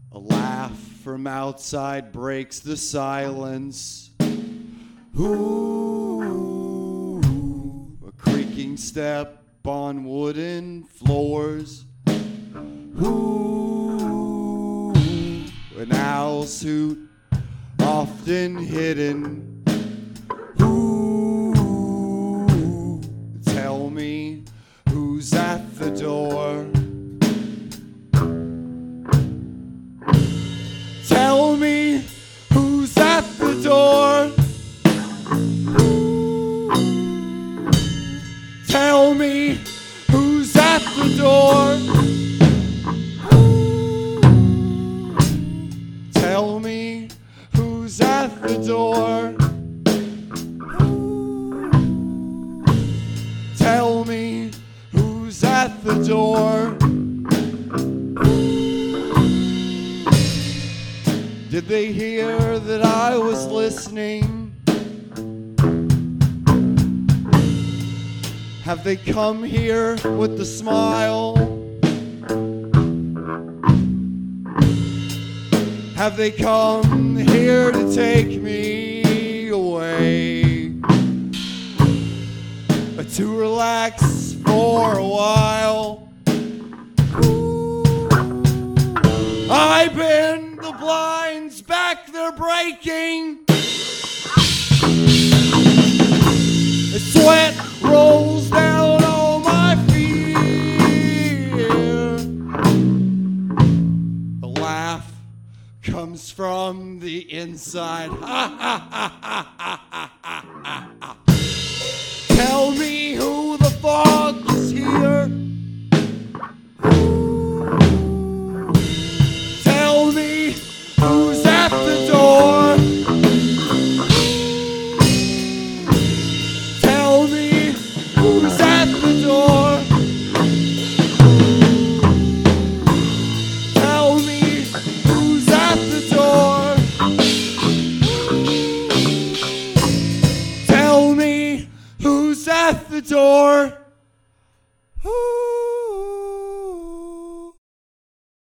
A laugh from outside breaks the silence. Ooh, a creaking step on wooden floors. Ooh, an owl's hoot often hidden. Ooh, tell me who's at the door. Tell me who's at the door. Tell me who's at the door. Tell me who's at the door. Tell me who's at the door. Did they hear that I was listening? Have they come here with a smile? Have they come here to take me away? To relax for a while? I bend the blinds back, they're breaking. The sweat rolls down all my feet. The laugh comes from the inside. Tell me who the fog is here. Tell me who's at the door. Tell me who's at the door. Tell me who's at the door. Tell me who's at the door.